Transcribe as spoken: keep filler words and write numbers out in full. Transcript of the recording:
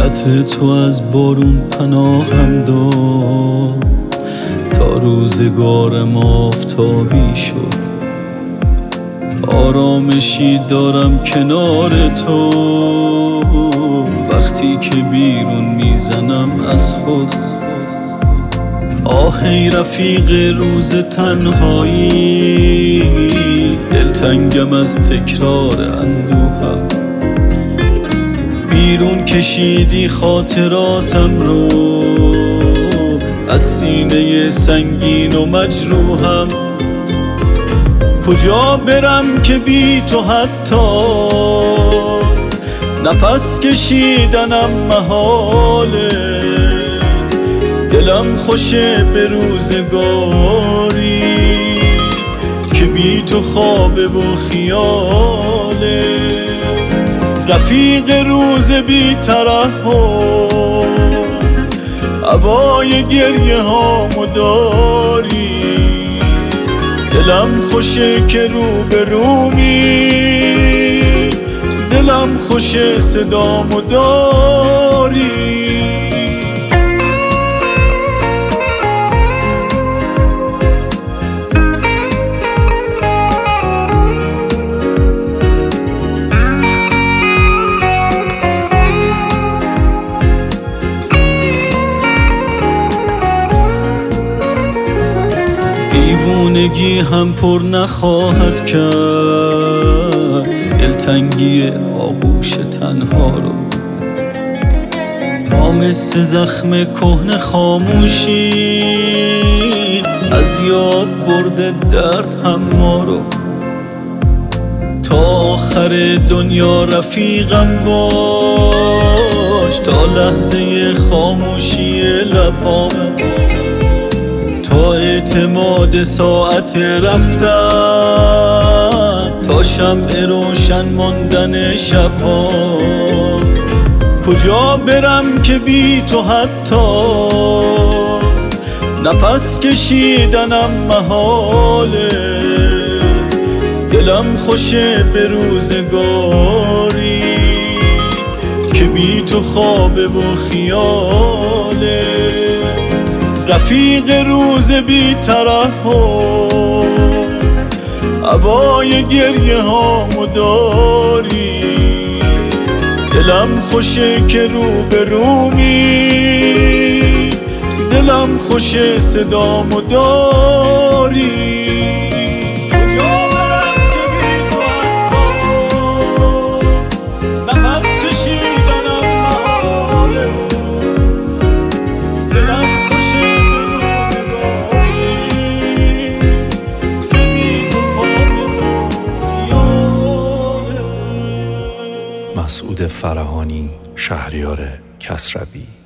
عطر تو از بارون پناهم داد تا روزگارم آفتابی شد. آرامشی دارم کنار تو وقتی که بیرون میزنم از خود. آهی رفیق روز تنهایی، دلتنگم از تکرار اندوهم. بیرون کشیدی خاطراتم رو از سینه سنگین و مجروحم. کجا برم که بی تو حتی نفس کشیدنم محاله. دلم خوشه به روزگاری که بی تو خوابه و خیاله. رفیق روز بی ترحم، هوای گریه هامو داری. دلم خوشه که رو به رومی، دلم خوشه صدامو داری. دیوونگی هم پر نخواهد کرد دلتنگی آغوش تنها رو. ما مثل زخم کهنه خاموشی از یاد برده درد هم ما رو. تا آخر دنیا رفیقم باش، تا لحظه خاموشی لبامم، تا اعتماد ساعت رفتن، تا شمع روشن ماندن شبها. کجا برم که بی تو حتی نفس کشیدنم محاله. دلم خوشه به روزگاری که بی تو خوابه و خیاله. رفیق روز بی ترحم، هوای گریه هامو داری. دلم خوشه که رو به رومی، دلم خوشه صدامو داری. مسعود فرهانی، شهریار کسروی.